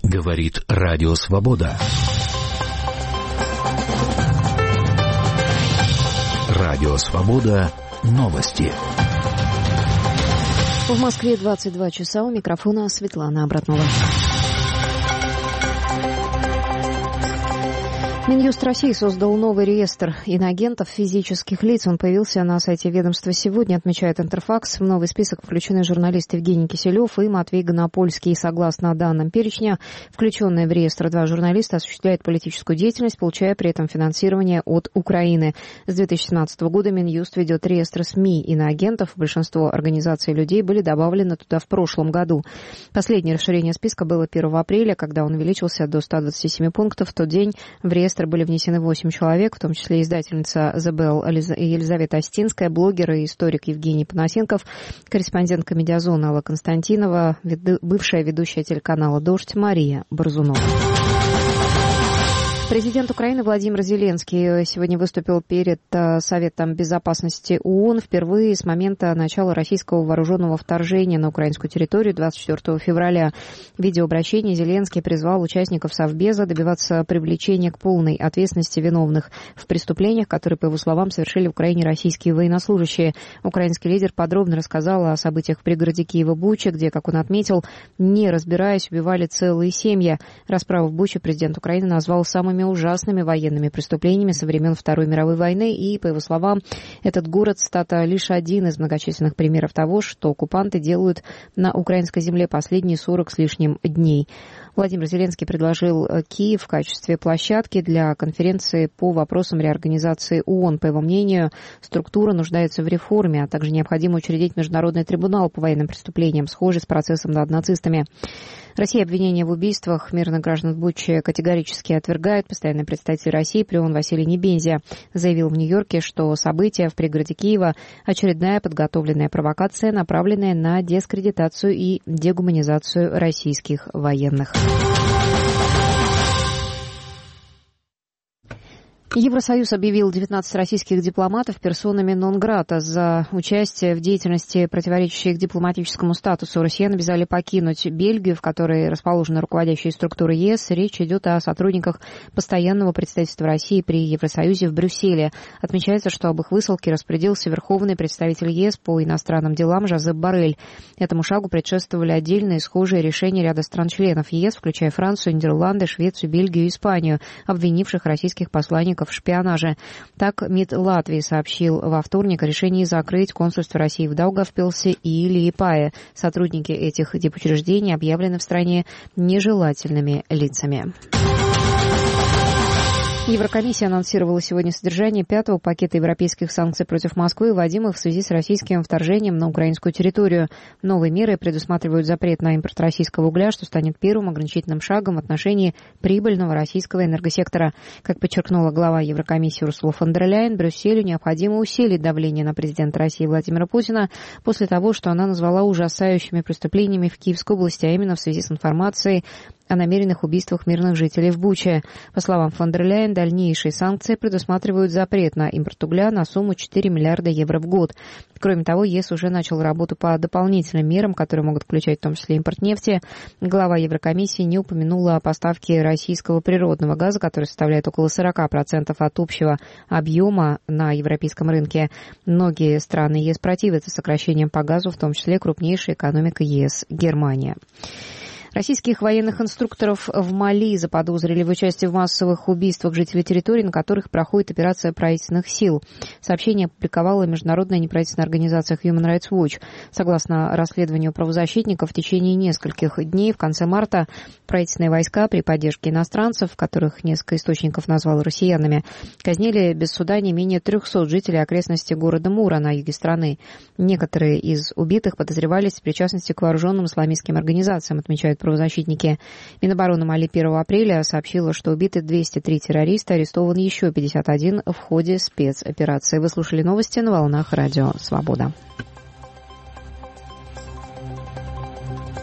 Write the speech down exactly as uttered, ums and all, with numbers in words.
Говорит Радио Свобода. Радио Свобода. Новости. В Москве двадцать два часа. У микрофона Светлана Абратнова. Минюст России создал новый реестр иноагентов физических лиц. Он появился на сайте ведомства сегодня, отмечает Интерфакс. В новый список включены журналист Евгений Киселев и Матвей Гонопольский. Согласно данным перечня, включенные в реестр два журналиста осуществляют политическую деятельность, получая при этом финансирование от Украины. С две тысячи семнадцатого года Минюст ведет реестр СМИ иноагентов. Большинство организаций и людей были добавлены туда в прошлом году. Последнее расширение списка было первого апреля, когда он увеличился до ста двадцати семи пунктов. В тот день в реестр были внесены восемь человек, в том числе издательница «The Bell» Елизавета Остинская, блогер и историк Евгений Панасенков, корреспондентка «Медиазоны» Алла Константинова, бывшая ведущая телеканала «Дождь» Мария Борзунова. Президент Украины Владимир Зеленский сегодня выступил перед Советом Безопасности ООН впервые с момента начала российского вооруженного вторжения на украинскую территорию двадцать четвёртого февраля. В видеообращении Зеленский призвал участников Совбеза добиваться привлечения к полной ответственности виновных в преступлениях, которые, по его словам, совершили в Украине российские военнослужащие. Украинский лидер подробно рассказал о событиях в пригороде Киева Буча, где, как он отметил, не разбираясь, убивали целые семьи. Расправу в Буче президент Украины назвал самыми ужасными военными преступлениями со времен Второй мировой войны, и, по его словам, этот город — стата лишь один из многочисленных примеров того, что оккупанты делают на украинской земле последние сорок с лишним дней. Владимир Зеленский предложил Киев в качестве площадки для конференции по вопросам реорганизации ООН. По его мнению, структура нуждается в реформе, а также необходимо учредить международный трибунал по военным преступлениям, схожий с процессом над нацистами. Россия обвинения в убийствах мирных граждан в Буче категорически отвергает. Постоянный представитель России при ООН Василий Небензя заявил в Нью-Йорке, что события в пригороде Киева – очередная подготовленная провокация, направленная на дискредитацию и дегуманизацию российских военных. Евросоюз объявил девятнадцать российских дипломатов персонами нон-грата за участие в деятельности, противоречащей их дипломатическому статусу. Россиян обязали покинуть Бельгию, в которой расположены руководящие структуры ЕС. Речь идет о сотрудниках постоянного представительства России при Евросоюзе в Брюсселе. Отмечается, что об их высылке распорядился верховный представитель ЕС по иностранным делам Жозеп Боррель. Этому шагу предшествовали отдельные схожие решения ряда стран-членов ЕС, включая Францию, Нидерланды, Швецию, Бельгию и Испанию, обвинивших российских посланников в шпионаже. Так, МИД Латвии сообщил во вторник о решении закрыть консульство России в Даугавпилсе и Лиепае. Сотрудники этих дипучреждений объявлены в стране нежелательными лицами. Еврокомиссия анонсировала сегодня содержание пятого пакета европейских санкций против Москвы, вводимых в связи с российским вторжением на украинскую территорию. Новые меры предусматривают запрет на импорт российского угля, что станет первым ограничительным шагом в отношении прибыльного российского энергосектора. Как подчеркнула глава Еврокомиссии Урсула фон дер Ляйен, Брюсселю необходимо усилить давление на президента России Владимира Путина после того, что она назвала ужасающими преступлениями в Киевской области, а именно в связи с информацией о намеренных убийствах мирных жителей в Буче. По словам фон дер Ляйен, дальнейшие санкции предусматривают запрет на импорт угля на сумму четыре миллиарда евро в год. Кроме того, ЕС уже начал работу по дополнительным мерам, которые могут включать в том числе импорт нефти. Глава Еврокомиссии не упомянула о поставке российского природного газа, который составляет около сорок процентов от общего объема на европейском рынке. Многие страны ЕС противятся сокращениям по газу, в том числе крупнейшая экономика ЕС – Германия. Российских военных инструкторов в Мали заподозрили в участии в массовых убийствах жителей территорий, на которых проходит операция правительственных сил. Сообщение опубликовала международная неправительственная организация Human Rights Watch. Согласно расследованию правозащитников, в течение нескольких дней в конце марта правительственные войска при поддержке иностранцев, которых несколько источников назвал россиянами, казнили без суда не менее трехсот жителей окрестностей города Мура на юге страны. Некоторые из убитых подозревались в причастности к вооруженным исламистским организациям, отмечают правозащитники. Минобороны Мали первого апреля сообщила, что убиты двести три террориста, арестован еще пятьдесят один в ходе спецоперации. Вы слушали новости на волнах Радио Свобода.